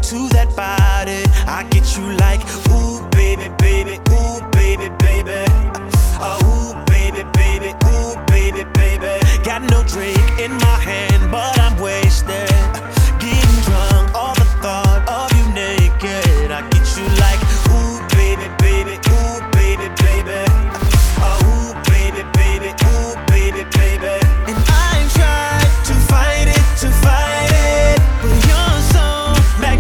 to that body. I get you like, ooh, baby, baby, ooh, baby, baby.